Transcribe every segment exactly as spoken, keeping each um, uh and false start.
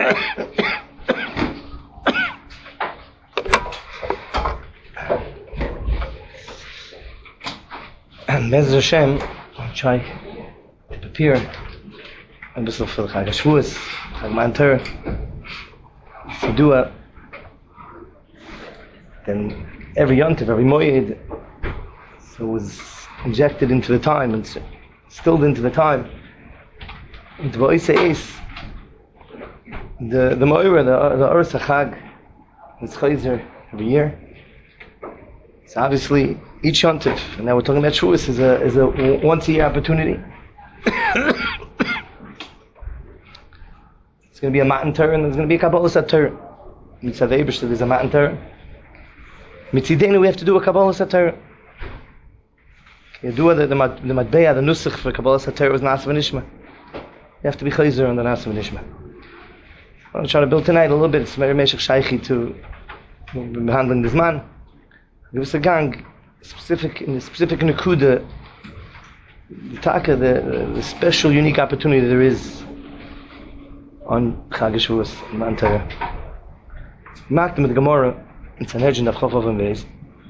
And Bez Hashem, I'll try to prepare a bit for the Chag HaShavuos, Chag Matan Torah. If you do it, then every yontif, every moed, so was injected into the time and stilled into the time. And the Oisei the the Moira, the the Urs HaChag, it's Chayzer every year. So obviously each yontif, and now we're talking about Shavuos, is a is a once a year opportunity. It's going to be a Matan Torah, and there's going to be a Kabbalah Torah. Mitzvah Eibush, there's a Matan Torah. Mitzidenu, we have to do a Kabbalah Torah. You do the the the Matbeya, the Nusach for Kabbalah Torah was Nasa V'Nishma. You have to be Chayzer on the Nasa V'Nishma. I'm trying to build tonight a little bit. It's Meir Meshach Shaychi to be handling this man. Give us a gang specific in the specific Nakuda, the Taka, the, the special unique opportunity there is on Chag HaShavuos in Matan Torah. Makdim with the Gemara in Sanhedrin of Chof and Beis.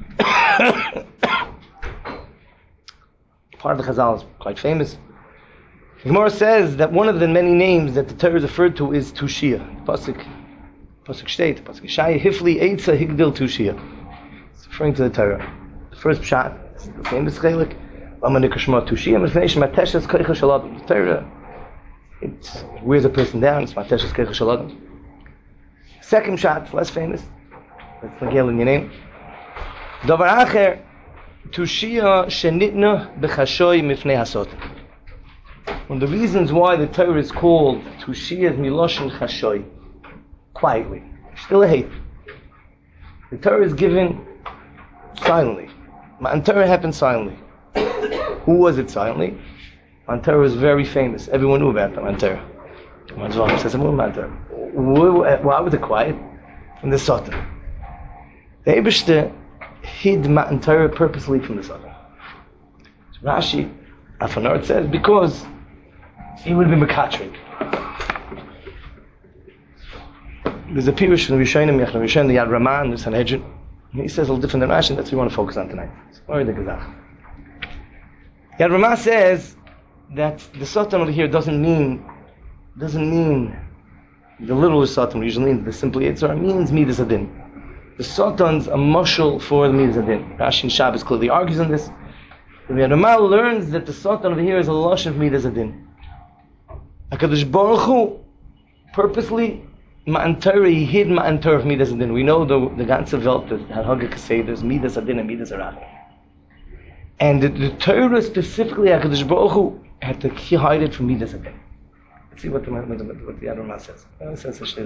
Part of the Chazal is quite famous. The Gemara says that one of the many names that the Torah is referred to is Tushia. Pasuk, Pasuk Shteit, Pasuk Shai Hifli Eitza Higdil Tushia. It's referring to the Torah. The first pshat, the famous chelik, Lama Nikashma Tushia, Mefneish Mateshes Keicha Shalom. The Torah, it wears a person down. It's Mateshes Keicha Shalom. Second pshat, less famous. That's Nagel in your name. Davar Acher Tushia Shenitna Bechashoy Mifnei Hasot. One of the reasons why the Torah is called Tushia is Miloshin Chashoy, quietly, still a hate. The Torah is given silently. Matan Torah happened silently. Who was it silently? Matan Torah was very famous. Everyone knew about the Matan Torah. Why was it quiet? From the Satan. The Eibishter hid Matan Torah purposely from the Satan. Rashi, Afanor says, because he would have been Mekatrik. There's a Pirush from the Rishonim, Yechon Rishon, the Yad Ramah, and the Sanhedrin. He says a little different than Rashi, that's what we want to focus on tonight. Or the Gazach. Yad Ramah says that the Satan over here doesn't mean, doesn't mean the literal Satan, usually means the simple Yitzhar, means Midas Adin. The Satan's a mushal for the Midas Adin. Rashi and Shabbos clearly argues on this. The Yad Ramah learns that the Satan over here is a lush of Midas Adin. HaKadosh Baruch Hu purposely Matan Torah, he hid Matan Torah of Midas Adin. We know the the ganze Welt, the Haggadah say there's Midas Adin and Midas Arach. And the, the Torah specifically, HaKadosh Baruch Hu had to hide it from Midas Adin. Let's see what the what the, what the Yad Ramah says. It says Midas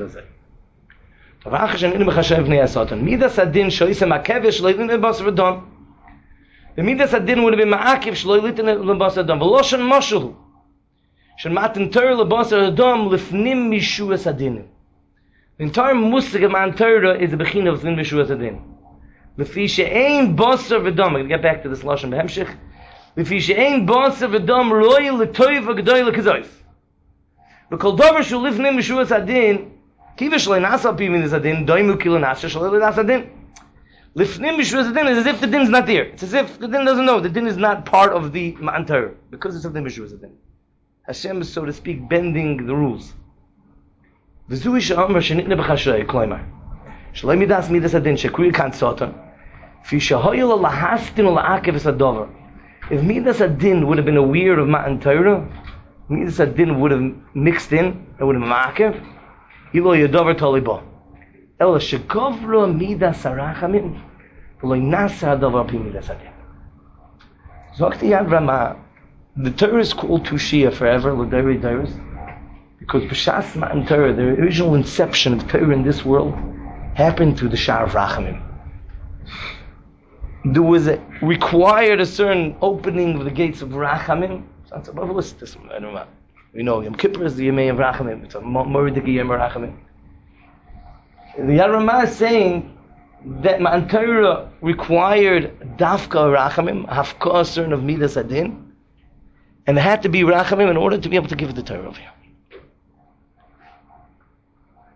Adin shoisem akevish loydin lebasar v'dam. The Midas Adin would have been ma'akiv shloydin lebasar v'dam. V'loshen mashul. Matan Torah lebasar adam lifnim mishuas adin. The entire musig of Matan Torah is a bechin of lifnim mishuas adin. Lefi she'ein basar v'dam. I'm going to get back to this lashon behemshich. Lefi she'ein basar v'dam roi l'toiv v'g'doy l'kazois. V'kol davar shu lifnim mishuas adin kiva shloi nasa pi midas adin doimu kilo nasa shloi nasa adin. Lifnim mishuas adin is as if the din is not there. It's as if the din doesn't know. The din is not part of the Matan Torah because it's of the mishuas adin. Hashem is, so to speak, bending the rules. V'zui she'amar shenitna b'chashrei, kloimar. Shaloi midas midas adin shekruya kan sotan. Fi shehoyel lahastin ula'akev es hadover. If midas adin would have been aware of Matan Torah, midas adin would have mixed in, it would have been ma'akev. Hilo yadover tolibo. Ela shegovro midas arachamim. V'loi nasa hadover pi midas adin. Zokti Yad Ramah. The Torah is called Tushia forever, L'dayri Dairis, because B'shas Matan Torah, the original inception of Torah in this world, happened through the Sha'ar of Rachamim. There was a, required a certain opening of the gates of Rachamim. Sounds above a list, this I don't know. We know Yom Kippur is the Yemei of Rachamim. It's a Moridiki Yom Rachamim. The Yad Ramah is saying that Matan Torah required Dafka Rachamim, Hafka a certain of Midas Adin, and there had to be Rachamim in order to be able to give the Torah over here.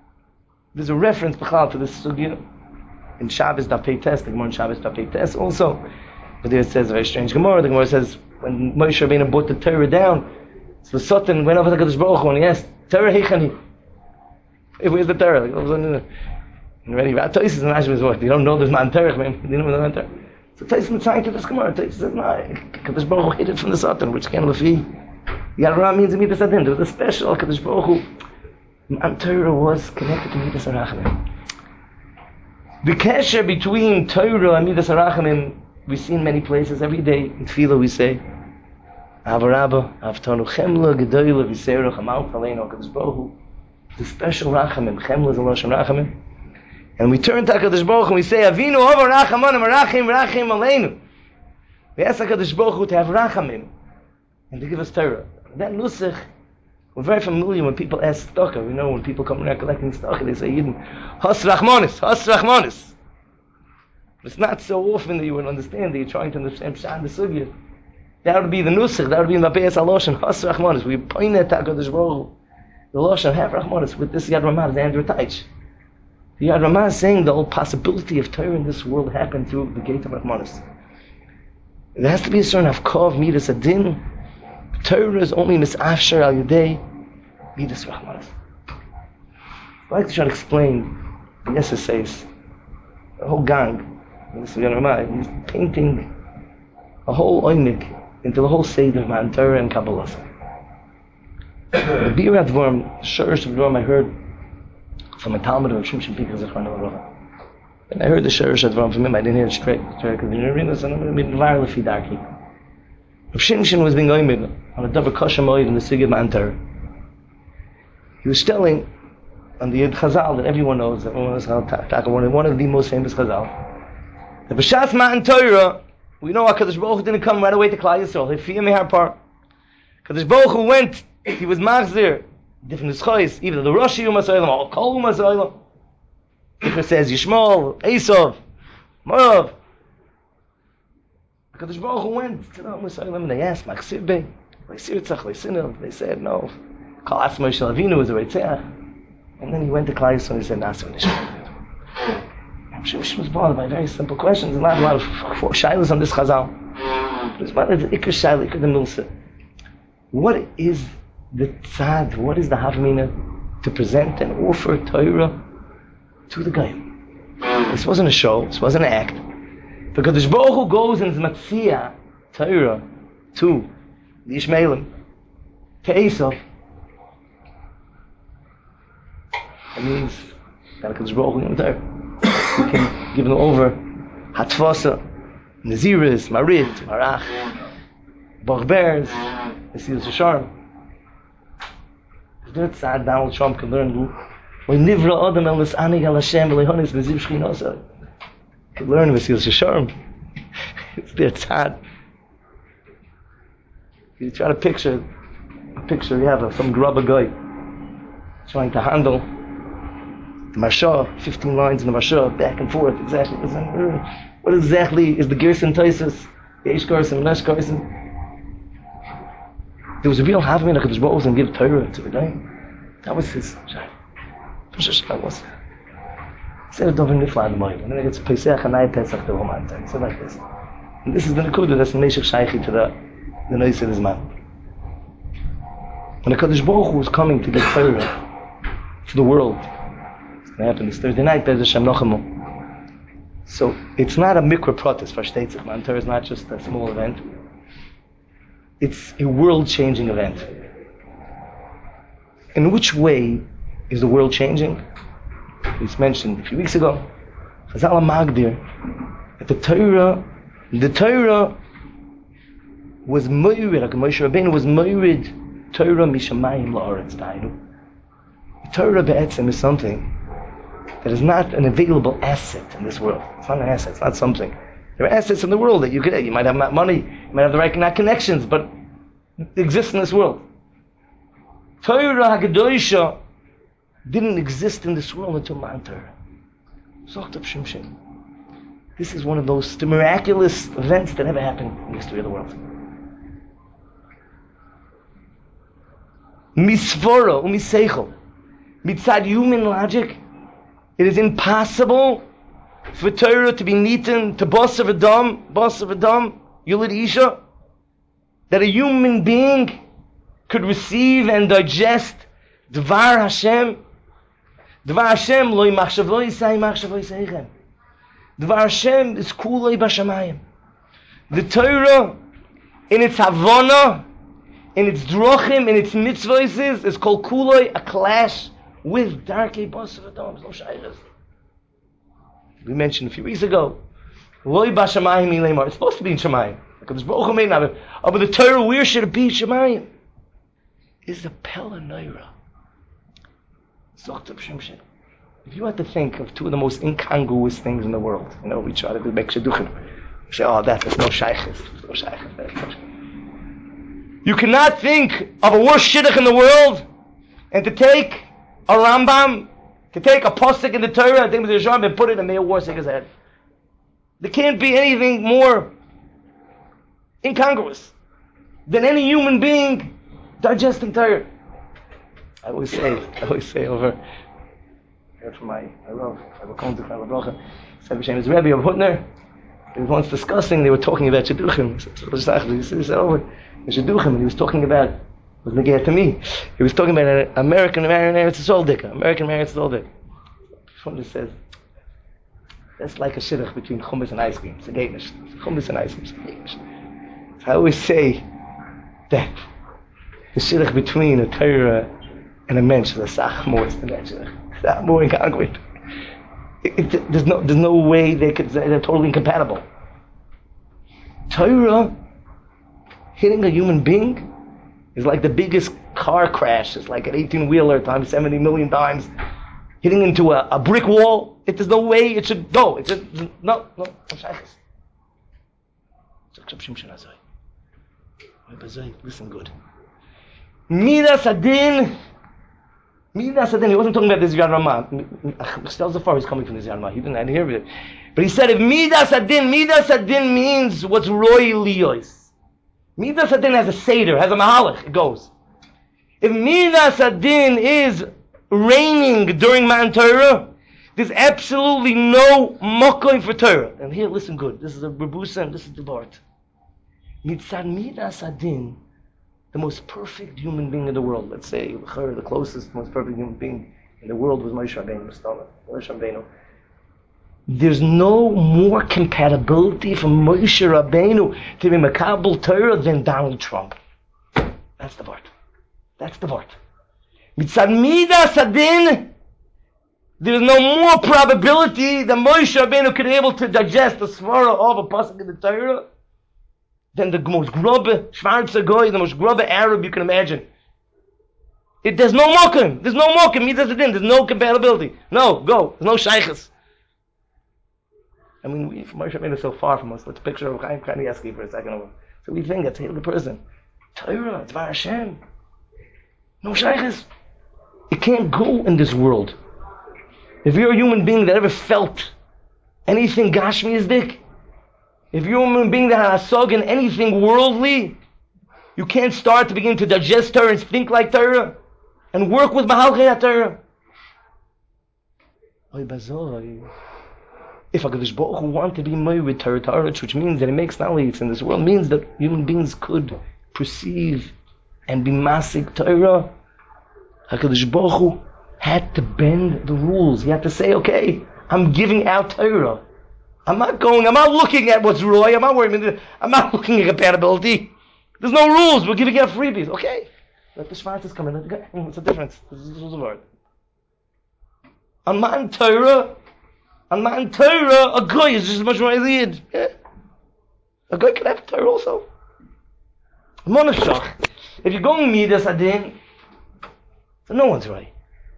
There's a reference b'chal to this sugya in Shabbos Daf Pei Tes, the Gemara in Shabbos Daf Pei Tes also. But there it says a very strange Gemara. The Gemara says when Moshe Rabbeinu brought the Torah down, so the Satan went over to HaKadosh Baruch Hu and he asked, Torah heichani? Where's the Torah? Like, all of a sudden, and already, Tosis and Rashi was what? You don't know there's man Torah, man. You don't know man Torah. So Tosis is trying to this Gemara. Tosis says, no, HaKadosh Baruch Hu hid it from the Satan, which can lefi. Yad means Midas Adin. There was a special HaKadosh Baruch Hu. Man Torah was connected to Midas HaRachamim. The kesher between Torah and Midas HaRachamim we see in many places. Every day in Tefillah we say, Avarabba, Avtanu Chemla, Gedoyla, Viseira, Chamal, Chaleinu, HaKadosh Baruch Hu. The special Rachamim. Chemla is a Lashon Rachamim. And we turn to HaKadosh Baruch Hu and we say, Avinu Hova Rachamonim, Rachim, Rachim Aleinu. We ask HaKadosh Baruch Hu to have Rachamim and to give us Torah. That Nusach, we're very familiar when people ask Stocker. We know when people come recollecting Stocker, they say, Yidden, Has Rachmonis, Has Rachmonis. It's not so often that you would understand that you're trying to understand Pshat the Sugya. That would be the Nusach, that would be in the Be'ez HaLoshen, Has Rachmonis. We point at HaKadosh Baruch Hu, the Loshen, have Rachmonis, with this Yad Ramah, the Andrew Taich. The Yad Ramah is saying the whole possibility of Torah in this world happened through the gate of Rachmonis. There has to be a certain Avkov, Midas Adin. Torah is only misafshar al yudei Midas Rachmanis. I'd like to try to explain the S S As, the whole gang. This is Yad He's painting a whole oimik into the whole seder of Man Torah and Kabbalah. The Bir Advorm, Shurish of Advorm, I heard from a Talmud of Shimshon Pinchas Zechron. And I heard the Shurish Advorm from him. I didn't hear it straight because the Nerinas and I'm going to be viral fi darki. Rav Shimshon was being going on a double kosher moed in the Sugya Man Torah. He was telling on the Yid Chazal that everyone knows, that one of the most famous Chazal. The B'Shas Man Torah, we know HaKadosh Baruch Hu didn't come right away to Klal Yisrael. He feared me her part. HaKadosh Baruch Hu went, he was machzir, different schos, either the Rosh Yom HaSoilam or Kol Yom HaSoilam. If it says Yishmael, Esav, Moav. HaKadosh Baruch Hu went to the Yom HaSoilam and they asked, Machsir Bey, they said no. Kol Asma Yishal Avinu was a Reitzach. And then he went to Klal Yisrael and he said, Nasser Nishma. I'm sure she was bothered by very simple questions. There's not a lot of shilas on this Chazal. There's one of the Iker Shaila, Iker the Milsa. What is the tzad, what is the havmina to present and offer Torah to the Goyim? This wasn't a show, this wasn't an act. Because the Baruch Hu goes and is matzia Torah to the Ishmaelim, to Esav. That means that HaKadosh Baruch Hu Torah. We can give them over Hatfasa, Naziris, Marit, Marach, Bachbears, Nesil Shasharm. There's that Donald Trump can learn when Nivra Adam El Nisani Al Hashem Lehonis Neziv Shchinosa. Can learn Nesil Shasharm. It's their tzad. You try to picture a picture you have of some grubber guy trying to handle the Marsha, fifteen lines in the Marsha, back and forth, exactly. What exactly is the Gerson Taisus, the Eish Gerson, Nesh Gerson? There was a real Havmin HaKadosh Baruch Hu and give Torah to the guy. That was his shayla. That was. He said it over Nifla Admoy. And then it gets Pesach and I Pesach to Roman time. So like this. And this is the Nekuda that's Meshach Shaychi to the the Neis of his man. When HaKadosh Baruch Hu was coming to give Torah to the world, it's going to happen this Thursday night, there's a Shem Nochemu. So it's not a mikra protest for states of Man Torah is not just a small event. It's a world-changing event. In which way is the world changing? It's mentioned a few weeks ago. Chazal Magdir that the Torah, the Torah was moirid, like Moshe Rabbeinu was moirid Torah mishamayim la'aretz ta'inu. The Torah be'etzem is something that is not an available asset in this world. It's not an asset. It's not something. There are assets in the world that you could. You might have money, you might have the right connections, but it exists in this world. Torah HaKadoshah didn't exist in this world until Man Torah. Zocht Rav Shimshon. This is one of those miraculous events that ever happened in the history of the world. Misvora umiseichel, mitzad human logic, It is impossible for Torah to be neaten to Basar V'Dam, Basar V'Dam, Yulid Isha, that a human being could receive and digest Dvar Hashem. Dvar Hashem loy machshav loy say machshav loy seichem. Dvar Hashem is kulei b'shamayim. The Torah, in its havana, in its drochim, in its mitzvahs, is called kulei, a clash with Darkei Basar V'Dam. No shaykhs. We mentioned a few weeks ago, loy b'shamayim ilemar. It's supposed to be in Shamayim. Because Baruch may not have. Oh, but the Torah, where should it be? Shamayim. Is the Pella Neira. If you had to think of two of the most incongruous things in the world, you know, we try to do make shidduchim. We say, oh, that is no shaykhs. No shaykhs. You cannot think of a worse shidduch in the world and to take a Rambam, to take a posuk in the Torah, I think with the Rambam, and put it in the Warsik's head. There can't be anything more incongruous than any human being digesting Torah. I always say, I always say over, I heard from my, I love, I will come to my Bracha, said B'Shem is Rebbe of Hutner. He was once discussing, they were talking about Shidduchim. He said, over, the Shidduchim, and he was talking about, it was Negeh to me, he was talking about an American American Eretz Yisrael Dika, American Eretz Yisrael Dika. Someone just says, that's like a shidduch between chumis and ice cream. It's a gainish. Chumis and ice cream. It's a gainish. I always say that the shidduch between a Torah and a mensch is a sach more than that shidduch. It's not more incongruent. It, it, there's no, there's no way they could say they're totally incompatible. Torah hitting a human being is like the biggest car crash. It's like an eighteen-wheeler times seventy million times hitting into a, a brick wall. It, there's no way it should go. It's just, no, no, listen good. Midas Adin, Midas Adin, he wasn't talking about this Yad Ramah. Stel Zafar is coming from this Yad Ramah. He didn't, I didn't hear it. But he said if Midas Adin, Midas Adin means what's Roy Liyos. Midas Adin has a Seder, has a Mahalach, it goes. If Midas Adin is raining during Matan Torah, there's absolutely no mokoim for Torah. And here, listen good. This is a Rebusa and this is the Bart. Mitzad Midas Adin, the most perfect human being in the world. Let's say the closest, most perfect human being in the world was Moshe Rabbeinu. Moshe Rabbeinu. There's no more compatibility from Moshe Rabbeinu to be Makabel Torah than Donald Trump. That's the Bart. That's the Bart. Mitzad Midas Adin, there's no more probability that Moshe Rabbeinu could be able to digest the svara of a pasuk in the Torah than the most grubbe Schwarzer Goy, the most grubbe Arab you can imagine. It, there's no mokum. There's no mokum. Midas Adin. There's no compatibility. No, go. There's no shaykhs. I mean, we, Moshe Rabbeinu is so far from us. Let's picture of Chaim Kanievsky for a second over. So we think that's a the person. Torah, it's Dvar Hashem. No shaykhs. It can't go in this world. If you're a human being that ever felt anything Gashmiistic, if you're a human being that has sog in anything worldly, you can't start to begin to digest Torah and think like Torah and work with Mahalchei Torah. If HaKadosh Baruch Hu want to be more with Torah, Torah, which means that it makes knowledge in this world, means that human beings could perceive and be masik Torah, HaKadosh Baruch Hu had to bend the rules. He had to say, okay, I'm giving out Torah. I'm not going, I'm not looking at what's Roy, I'm not worrying, I'm not looking at compatibility. There's no rules, we're giving out freebies. Okay, let the Shvatis come in. What's the difference? This is the word. On Matan Torah, on Matan Torah, a guy is just as much more Eliyid. Yeah. A guy can have Torah also. Monashach. If you're going Midas Adin, so no one's right.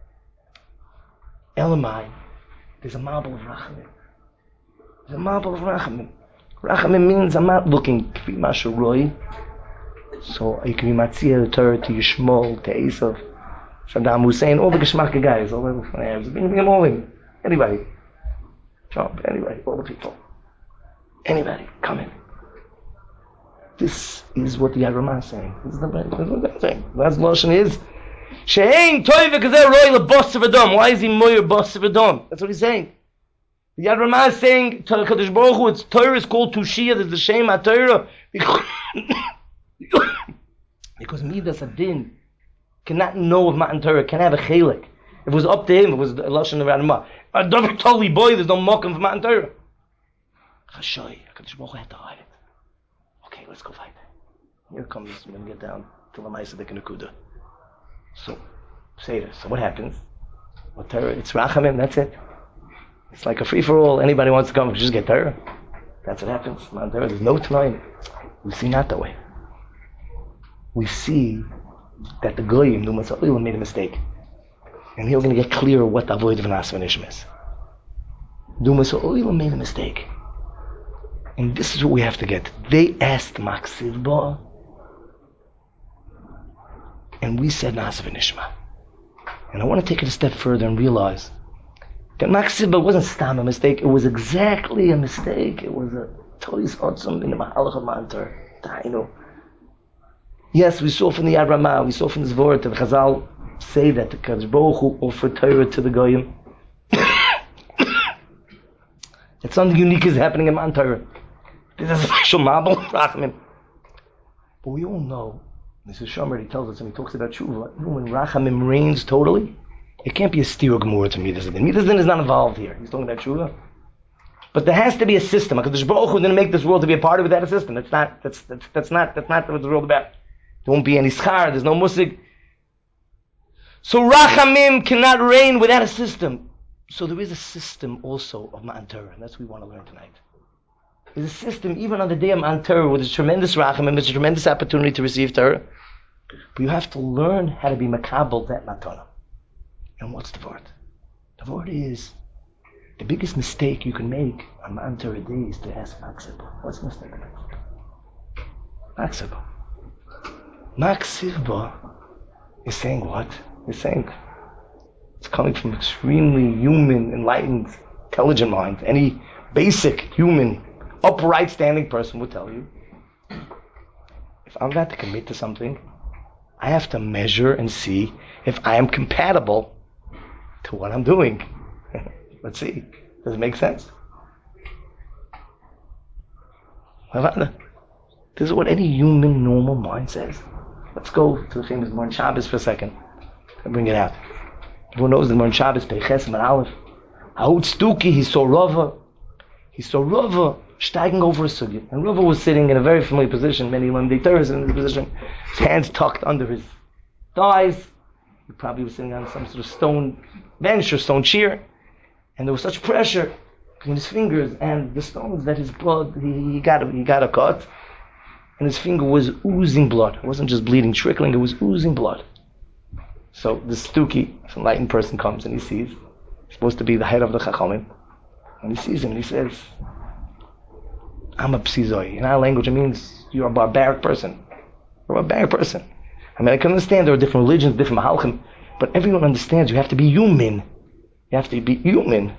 Elamai, there's a marble of Rachamim. There's a marble of Rachamim. Rachamim means I'm not looking to be Masharoi. So you can be Matzia, the Torah, to Yishmol, to Esav, Saddam Hussein, all the Geshmaka guys, all the Arabs, bring them all in. Anybody. Trump, anybody, all the people. Anybody, come in. This is what the Yad Ramah is saying. This is the, this is what they're saying. Last Lashon is, Shehein toive kazer roy le boss of Adam. Why is he moyer boss of Adam? That's what he's saying. The Yad Ramah is saying to Kadosh Baruch Hu, it's Torah is called Tushia. There's the Shem HaTorah because because Midas Adin cannot know of Matan Torah, can have a chelik. If it was up to him, it was Lashon Ramah. A David Tolly boy, there's no mokum for Matan Torah. Chashoy, Kadosh Baruch Hu had to hide it. Okay, let's go fight. Here comes, we're going to get down to the Maisa Dik Nakuda. So, say this. So what happens? What Torah? It's Rachamim, that's it. It's like a free-for-all. Anybody wants to come, just get Torah. That's what happens. Man, there's no time. We see not that way. We see that the Goyim, the Masa'il, made a mistake. And here we're going to get clear what the avoid of an Asvanishim is. The Masa'il made a mistake. And this is what we have to get. They asked Maksiv Ba, and we said Na'aseh v'nishma. And I want to take it a step further and realize that Maksiv Ba wasn't stam a mistake. It was exactly a mistake. It was a tois otzum in the Mahalach of Mantar. Tainu. Yes, we saw from the Yad Ramah, we saw from the Zvorah, that Chazal say that the Kadosh Baruch Hu offered Torah to the Goyim. That something unique is happening in Matan Torah. This is a special marble, Rachamim. But we all know, Mister Shomer, he tells us, and he talks about Tshuva, even when Rachamim reigns totally, it can't be a stira gemura to Midas Din. Midas Din is not involved here. He's talking about Tshuva. But there has to be a system. Because the Baruch Hu didn't make this world to be a part of without a system. That's not, that's, that's, that's not, that's not what the world is about. There won't be any schar, there's no musig. So Rachamim cannot reign without a system. So there is a system also of Matan Torah, and that's what we want to learn tonight. There's a system, even on the day of Matan Torah, where there's tremendous Rachamim, there's a tremendous opportunity to receive Torah. But you have to learn how to be makabel that matana. And what's the word? The word is, the biggest mistake you can make on Matan Torah day is to ask Maksiv Ba. What's the mistake? Maksiv Ba. Maksiv Ba is saying what? He's saying, it's coming from extremely human, enlightened, intelligent mind. Any basic, human, upright standing person would tell you, if I'm about to commit to something, I have to measure and see if I am compatible to what I'm doing. Let's see. Does it make sense? This is what any human, normal mind says. Let's go to the famous Morn Shabbos for a second and bring it out. Everyone knows the Morn Shabbos, Peiches and Aleph. Ahut Stuki, he saw Rava. He saw Rava steiging over a sugya. And Rava was sitting in a very familiar position. Many Lamdei Torahs in this position. His hands tucked under his thighs. He probably was sitting on some sort of stone bench or stone chair. And there was such pressure between his fingers and the stones that his blood, he, he got a, he got a cut. And his finger was oozing blood. It wasn't just bleeding, trickling, it was oozing blood. So this Stuki, this enlightened person, comes and he sees, he's supposed to be the head of the Chachamim, and he sees him and he says, I'm a psizoi. In our language it means you're a barbaric person. You're a barbaric person. I mean, I can understand there are different religions, different mahalchim, but everyone understands you have to be human. You have to be human.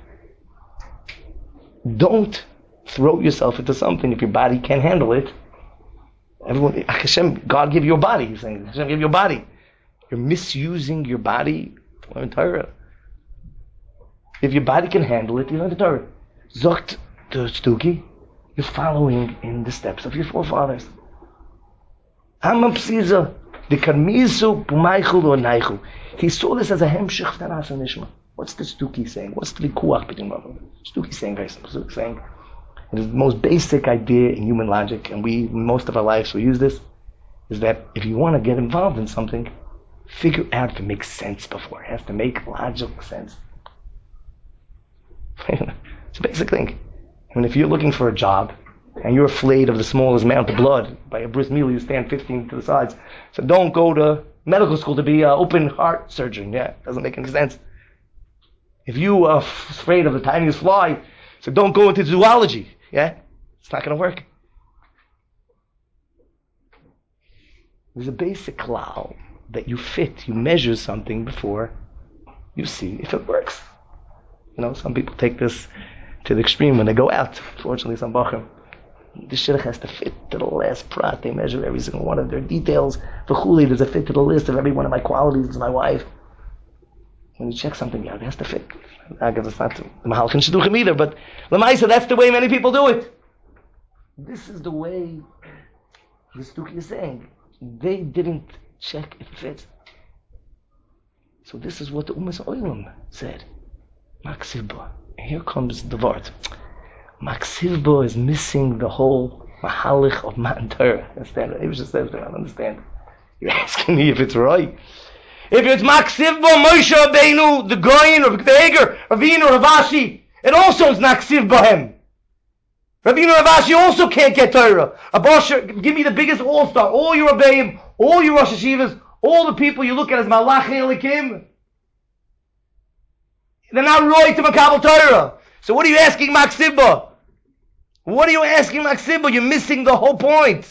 Don't throw yourself into something if your body can't handle it. Everyone, Hashem, God give you a body. He's saying, Hashem give you a body. You're misusing your body to learn Torah. If your body can handle it, you learn the Torah. Zogt the Stuki, you're following in the steps of your forefathers. Amam Psiza, the Karmizu, Pumaychul or Naichul. He saw this as a hemshich Tanas and Nishma. What's the Stuki saying? What's the Vikuach between Rav? Stuki saying very simple. Stuki saying, it is the most basic idea in human logic, and we, most of our lives, we use this, is that if you want to get involved in something, figure out if it makes sense before. It has to make logical sense. It's a basic thing. I mean, if you're looking for a job, and you're afraid of the smallest amount of blood, by a bris milah you stand fifteen to the sides, so don't go to medical school to be an open heart surgeon. Yeah, doesn't make any sense. If you are afraid of the tiniest fly, so don't go into zoology. Yeah? It's not going to work. There's a basic law that you fit, you measure something before you see if it works. You know, some people take this to the extreme when they go out. Fortunately, some bachim, The shidduch has to fit to the last prat. They measure every single one of their details. For chuli, there's a fit to the list of every one of my qualities as my wife. When you check something out, it has to fit. I guess it's not the mahalchin shidduchim either, but l'maisa, that's the way many people do it. This is the way the Stuki is saying. They didn't check if it fits. So this is what the Umas Oilam said. Maksivba. And here comes the word. Maksivba is missing the whole mahalich of Matan Torah. Understand? It was just says, I don't understand. You're asking me if it's right. If it's Maksivba, Moshe Rabbeinu, the Goyin, or the Eger, Ravina, or Ravashi, it also is Maksivba him. Ravina Ravashi also can't get Torah. Abasha, give me the biggest all-star. All your Rebbeim, all your Rosh Hashivas, all the people you look at as Malachi Elikim. They're not right to Makabal Torah. So what are you asking Maksibba? What are you asking Maksibba? You're missing the whole point.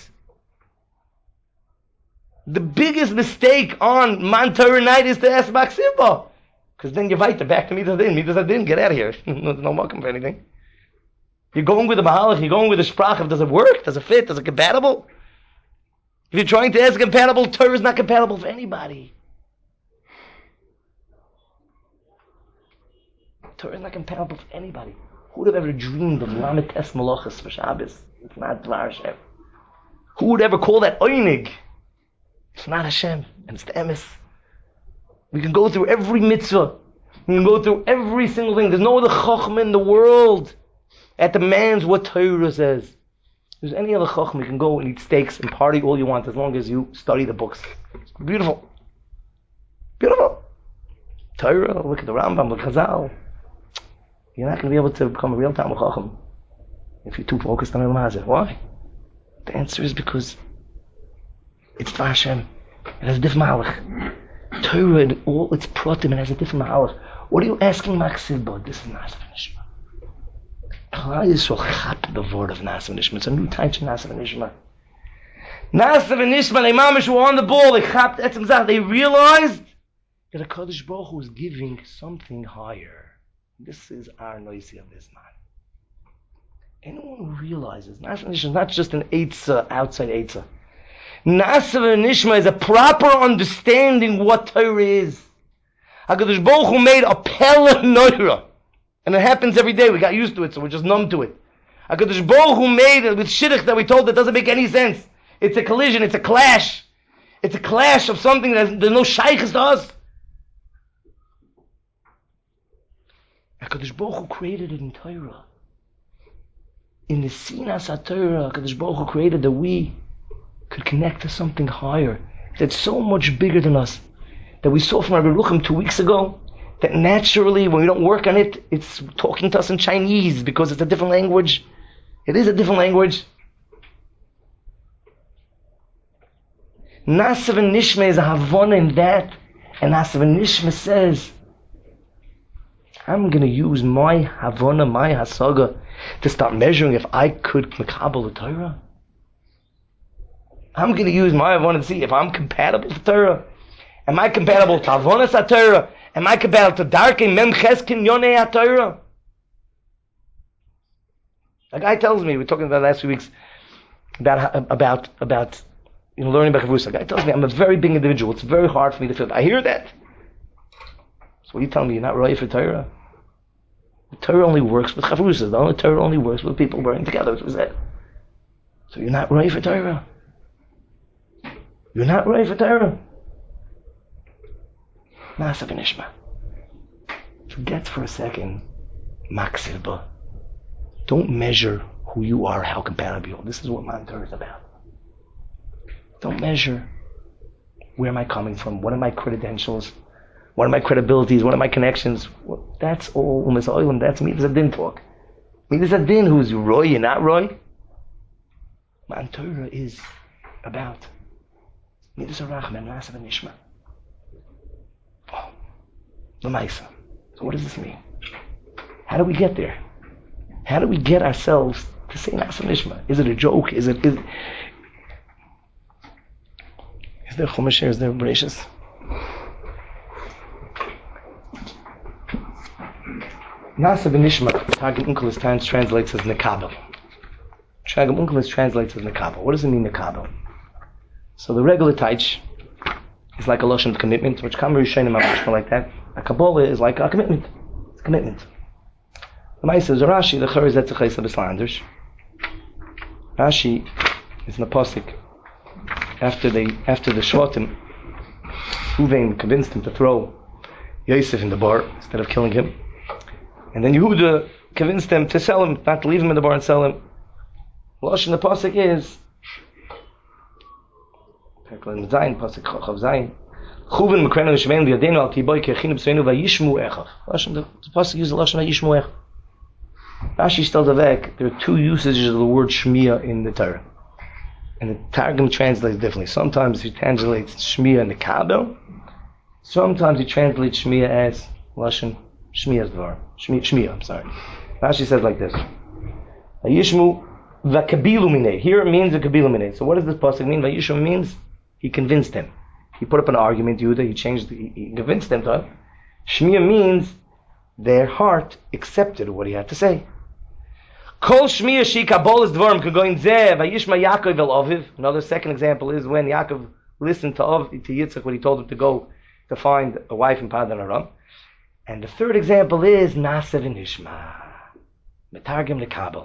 The biggest mistake on Man Torah night is to ask Maksibba. Because then you're right, back to Midas Adin. Midas Adin, get out of here. no, no welcome for anything. You're going with the Mahalach, you're going with the Sprach. Does it work? Does it fit? Does it compatible? If you're trying to ask compatible, Torah is not compatible for anybody. Torah is not compatible for anybody. Who would have ever dreamed of Lamed Tes Malachas for Shabbos? It's not Dvar Hashem. Who would ever call that Oinig? It's not Hashem, and it's the Emes. We can go through every mitzvah. We can go through every single thing. There's no other Chacham in the world that demands what Torah says. If there's any other Chacham, you can go and eat steaks and party all you want as long as you study the books. It's beautiful. Beautiful. Torah, look at the Rambam, look at Chazal. You're not going to be able to become a real Talmid Chacham if you're too focused on Ilm Hazeh. Why? The answer is because it's Dvar Hashem. It has a different Mahalach. Torah, in all its pratim, it has a different Mahalach. What are you asking Maksiv about? This is Nasa V'Nishma. Klal Yisrael chap the word of Nasa V'Nishma. It's a new type of Nasa V'Nishma. Nasa V'Nishma, they mamish were on the ball, they chapped etzem zah. They realized that a Kadosh Baruch Hu was giving something higher. This is our noisy of this man. Anyone who realizes Nasa V'Nishma is not just an Eitzah, outside Eitzah. Nasa V'Nishma is a proper understanding what Torah is. HaKadosh Baruch Hu made a Pele Noira. And it happens every day. We got used to it, so we're just numb to it. HaKadosh Baruch Hu made it with Shidduch that we told that doesn't make any sense. It's a collision, it's a clash. It's a clash of something that there's no shaykhs to us. HaKadosh Baruch Hu created it in Torah. In the Sinas HaTorah, HaKadosh Baruch Hu created that we could connect to something higher. That's so much bigger than us. That we saw from Rabbi Ruchim two weeks ago. That naturally, when we don't work on it, it's talking to us in Chinese because it's a different language. It is a different language. Nasa V'Nishma is a Havana in that. And Nasa V'Nishma says, I'm going to use my Havana, my Hasaga, to start measuring if I could Mekabel the Torah. I'm going to use my Havana to see if I'm compatible to Torah. Am I compatible to Havanas HaTorah? Am I compatible to Darkei Mem Cheskin Yonei HaTorah? A guy tells me, we were talking about the last few weeks, about, about, about you know, learning about Chavrusa. A guy tells me, I'm a very big individual. It's very hard for me to feel. I hear that. So what are you telling me? You're not ready for Torah? The Torah only works with Chavrusa. The only Torah only works with people burning together. What was that? So you're not ready for Torah? You're not ready for Torah? Nasa V'Nishma. Forget for a second Maksivba. Don't measure who you are, how compatible you are. This is what Matan Torah is about. Don't measure where am I coming from, what are my credentials, what are my credibilities, what are my connections. Well, that's all Umas Oilam, that's Midas Adin talk. Midas Adin, who's Roy, you're not Roy. Matan Torah is about Midas HaRachman, Nasa V'Nishma. L'maisa. So what does this mean? How do we get there? How do we get ourselves to say Nasa V'Nishma? Is it a joke? Is it... Is, is there Chumash here? Is there Bereshis? Nasa V'Nishma, Targum Onkelos times translates as Nekabel. Shagam Unkelis translates as Mekabel. What does it mean, Mekabel? So the regular Taich is like a Lashon of commitment, which Kamar Yishayim are like that. A Kabbalah is like a commitment. It's a commitment. The Maisa is a Rashi, the Chor Zet Zechais of Islanders. Rashi is in the Pasuk. After they, after the Shvatim, Ruvain convinced him to throw Yosef in the bar instead of killing him. And then Yehuda convinced them to sell him, not to leave him in the bar and sell him. Lashon in the Pasuk is Perkel in Zayin, Pasuk Chav Zayin. Chuven Mekrenu Shvein V'Yadenu Al Tiboy Kechin B'Sveinu V'Yishmu Echav. Lashon, the Pasuk uses the Lashon V'Yishmu Echav. Rashi still the vek. There are two usages of the word Shmiya in the Torah. And the Targum translates differently. Sometimes he translates Shmiya in the Kabel. Sometimes he translates Shmiya as Lashon Shmiya's Dvar. Shmiya, Shmiya, I'm sorry. Rashi says like this. V'Yishmu V'Kabilu Minei. Here it means V'Kabilu Minei. So what does this pasuk mean? V'Yishmu means he convinced him. He put up an argument, Yehuda, he changed, he, he convinced them to it. Shmiya means their heart accepted what he had to say. Kol Shmiya shi Kabbalas Dvarim Kagoin Zeh V'Yishma Yaakov El Aviv. Another second example is when Yaakov listened to Av, to Yitzchak when he told him to go to find a wife in Padan Aram. And the third example is Nasev Nishma. Metargim Lekabel.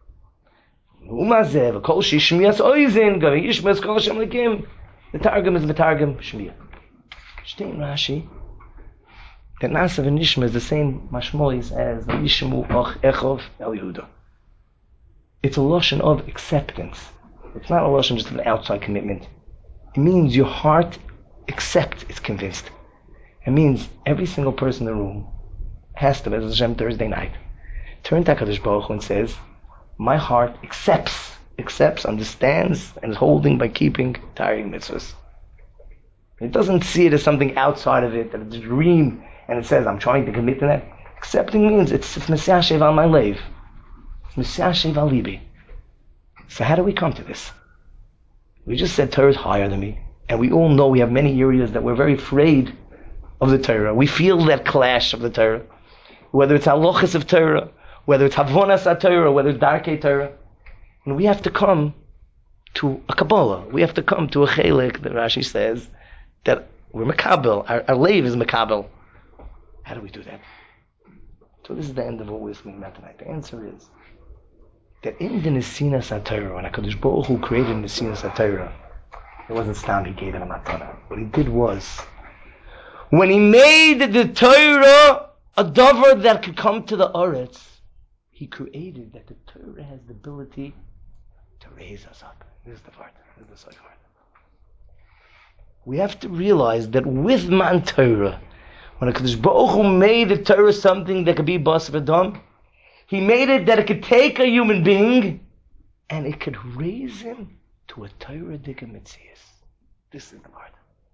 Umazeh V'Kol Shi Shmiyas Oizin V'Yishma Kol Shem Lekim. The Targum is Metargim Shmiya. Shtein Rashi. That Nasev Nishma is the same mashmois as V'Yishmu Och Echov El Yehuda. It's a lashon of acceptance. It's not a lashon just of an outside commitment. It means your heart accepts, it's convinced. It means every single person in the room has to, as Hashem Thursday night, turn to HaKadosh Baruch Hu and says, my heart accepts, accepts, understands, and is holding by keeping tiring mitzvahs. It doesn't see it as something outside of it, that it's a dream, and it says, I'm trying to commit to that. Accepting means it's Mesiashev al my leiv. Mesiashev al libi. So how do we come to this? We just said Torah is higher than me, and we all know we have many areas that we're very afraid of the Torah. We feel that clash of the Torah. Whether it's halachas of Torah, whether it's havonas HaTorah, whether it's darkei Torah. And we have to come to a Kabbalah. We have to come to a chelik that Rashi says that we're Mekabel. Our, our leiv is Mekabel. How do we do that? So this is the end of what we're speaking about tonight. The answer is that in the Nesinas HaTorah, when HaKadosh Baruch Hu created Nesinas HaTorah, it wasn't Stam, he gave it a matana. What he did was, when he made the Torah a davar that could come to the Oretz, he created that the Torah has the ability to raise us up. This is the part. This is the side part. We have to realize that with Man Torah, when HaKadosh Baruch Hu made the Torah something that could be bas v'dam, he made it that it could take a human being and it could raise him to a Torah dika mitzias. This is the part.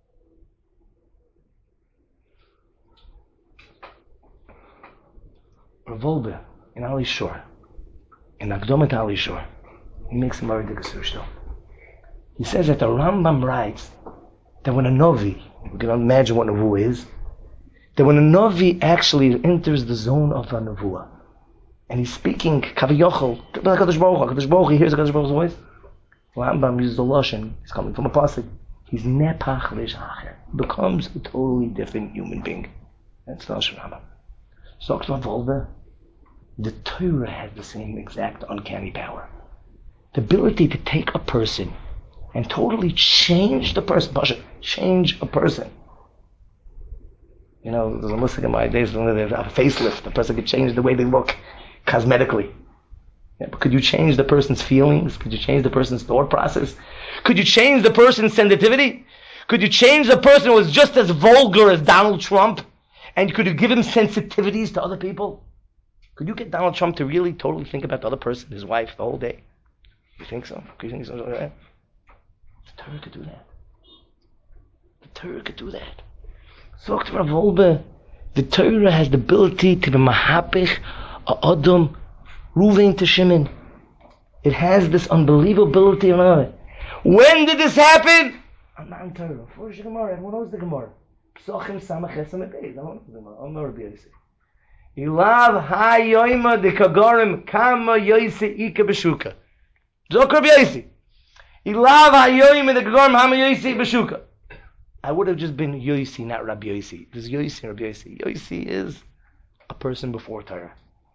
Rav Wolbe in Ali Shor, in Akdomet Ali Shor, he makes a very dika. He says that the Rambam writes that when a Novi, we can imagine what Nevuah is, that when a Novi actually enters the zone of a Nevuah, and he's speaking Kaviyochel, HaKadosh Baruch Hu, HaKadosh Baruch Hu, he hears HaKadosh Baruch Hu's voice. Rambam uses the Lashon, he's coming from a pasuk. He's nepach l'shacher, becomes a totally different human being. That's the Lashon Rambam. So Rav Wolbe, the Torah has the same exact uncanny power. The ability to take a person and totally change the person, change a person. You know, there's a musik in my days when there's a facelift, the person could change the way they look cosmetically. Yeah, but could you change the person's feelings? Could you change the person's thought process? Could you change the person's sensitivity? Could you change the person who was just as vulgar as Donald Trump? And could you give him sensitivities to other people? Could you get Donald Trump to really totally think about the other person, his wife, the whole day? You think so? Could you think so? The Torah could do that. The Torah could do that. So, Rav Wolbe, the Torah has the ability to be mahapich a Adam, Ruvain to Shimon. It has this unbelievable ability. When did this happen? On Mount Torah. First Gemara. Everyone knows the Gemara. Psochim samach esam ebeis. Everyone knows the Gemara. I'm not Rabbi Yossi. Ilav ha yoima de kagarim kama yoise ika beshuka. Zok Rabbi Yossi. Ilav hayoyim in the Gegorm Hama Yossi b'shuka. I would have just been Yossi, not Rabbi Yossi. Because Yossi and Rabbi Yossi. Yossi is a person before Torah.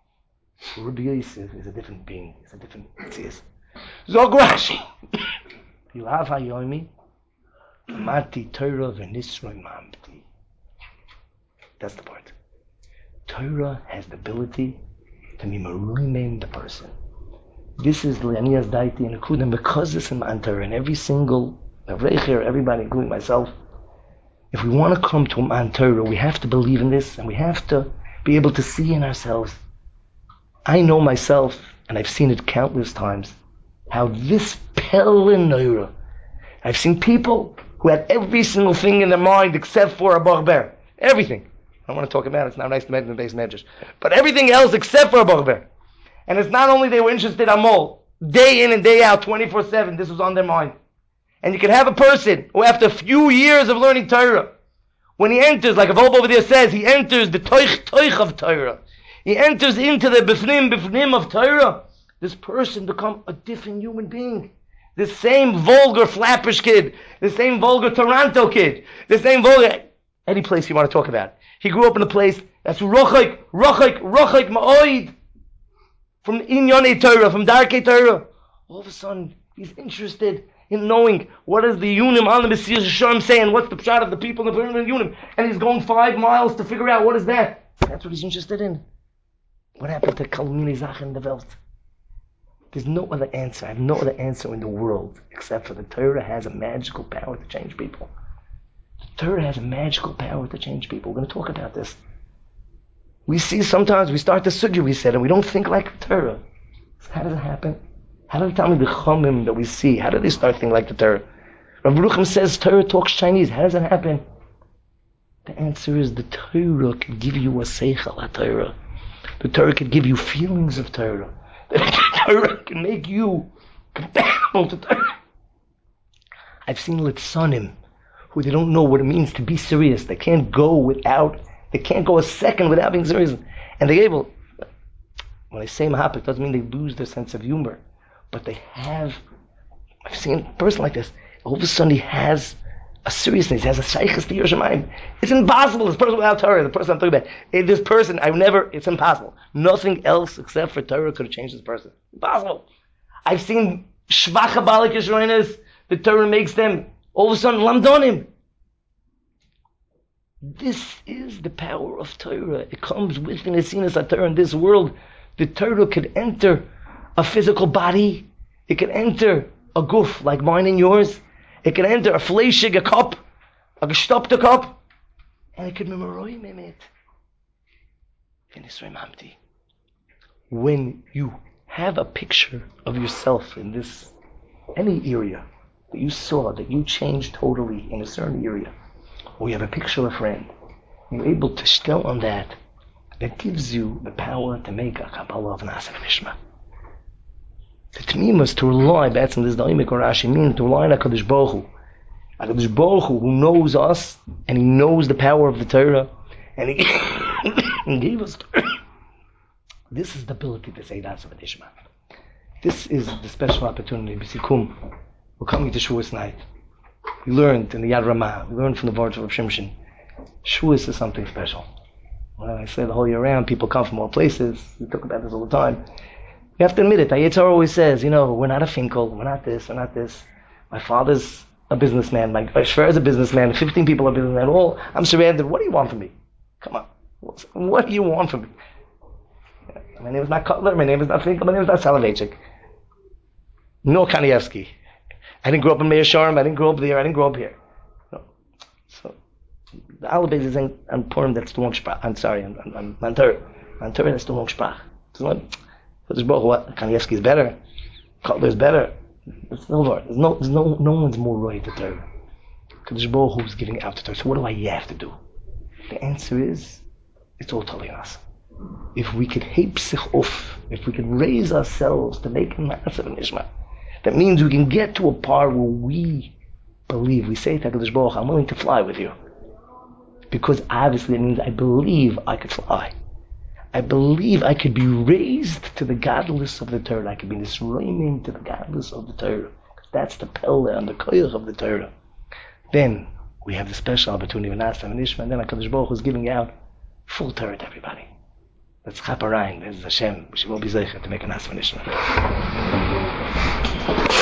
Rabbi Yossi is a different being. It's a different Tzias. Zok Rashi. Ilav hayoyim Mati Torah v'nisroi mamti. That's the part. Torah has the ability to be meruimim the person. This is Le'anias Daiti and Akudim, because this is Ma'an Torah, and every single Avreicher, everybody, including myself, if we want to come to Ma'an Torah, we have to believe in this, and we have to be able to see in ourselves. I know myself, and I've seen it countless times, how this Pelin Neura, I've seen people who had every single thing in their mind except for a Barber. Everything. I don't want to talk about it, it's not nice to mention the base measures. But everything else except for a Barber. And it's not only they were interested in Amol, day in and day out, twenty-four seven, this was on their mind. And you can have a person who after a few years of learning Torah, when he enters, like Avolba over there says, he enters the Toich Toich of Torah. He enters into the Bifnim Bifnim of Torah. This person becomes a different human being. The same vulgar Flappish kid, the same vulgar Toronto kid, the same vulgar, any place you want to talk about. He grew up in a place that's Rochik, Rochik, Rochik Ma'oid. From Inyonei Torah, from Darkei Torah. All of a sudden, he's interested in knowing what is the Yunim on the Messiah Shem saying, what's the pshat of the people in the Yunim. And he's going five miles to figure out what is that. That's what he's interested in. What happened to Kalmini Zach in the Welt? There's no other answer. I have no other answer in the world except for the Torah has a magical power to change people. The Torah has a magical power to change people. We're going to talk about this. We see sometimes we start the sugya we said and we don't think like the Torah. So how does it happen? How do they tell me the chomim that we see? How do they start thinking like the Torah? Rav Rucham says Torah talks Chinese. How does that happen? The answer is the Torah can give you a seichel at Torah. The Torah can give you feelings of Torah. The Torah can make you compatible to Torah. I've seen litzanim who they don't know what it means to be serious. They can't go without They can't go a second without being serious. And they're able, when I say mahapik, doesn't mean they lose their sense of humor. But they have, I've seen a person like this, all of a sudden he has a seriousness, he has a shaykhis to Yerushalayim. It's impossible, this person without Torah, the person I'm talking about. It, this person, I've never, it's impossible. Nothing else except for Torah could have changed this person. Impossible. I've seen shvacha balik yishroinas, the Torah makes them, all of a sudden, lamdonim. This is the power of Torah. It comes with the Nesinas HaTorah in this world. The Torah could enter a physical body. It can enter a guf like mine and yours. It can enter a fleishig, a cup, a gestopte cup, and it can be meroim in it. In Israel Mamti. When you have a picture of yourself in this, any area that you saw, that you changed totally in a certain area, or you have a picture of a friend, you're able to still on that, that gives you the power to make a Kabbalah of Nasa Nishma. The Tmimus, to rely, that's in this Daimik or Rashi means, to rely on HaKadosh Baruch Hu. HaKadosh Baruch Hu, who knows us, and He knows the power of the Torah, and He, he gave us Torah. This is the ability to say Nasa Nishma. This is the special opportunity. B'sikum, we're coming to Shavuos night. We learned in the Yad Ramah, we learned from the words of Rav Shimshon. Shavuos is something special. Well, I say the whole year round, people come from all places. We talk about this all the time. You have to admit it. Yitzhar always says, you know, we're not a finkel, we're not this, we're not this. My father's a businessman, my Shver is a businessman, fifteen people are businessmen, all, I'm surrounded. What do you want from me? Come on. What do you want from me? My name is not Kotler, my name is not Finkel, my name is not Soloveitchik. No Kanievsky. I didn't grow up in Meir Sharm, I didn't grow up there, I didn't grow up here. No. So, the Alabez is an Purim that's the wrong sprach. I'm sorry, I'm Mantur. Mantur, that's the wrong sprach. There's Kanievsky is better, Kotler is better. There's no, there's no, there's no, no one's more right to Torah. Because Baruch Hu is giving out to Torah. So what do I have to do? The answer is, it's all totally us. If we could heip sich off, if we could raise ourselves to make a massive nishma, that means we can get to a part where we believe, we say to HaKadosh Baruch Hu, I'm willing to fly with you. Because obviously it means I believe I could fly. I believe I could be raised to the godless of the Torah. I could be nisroimim to the godless of the Torah. That's the pelle and the koyach of the Torah. Then we have the special opportunity of Nasa and Ishma, and then HaKadosh Baruch Hu is giving out full Torah to everybody. That's Chaparayim. This is Hashem. We should all be zeicher to make a Nasa and Ishma.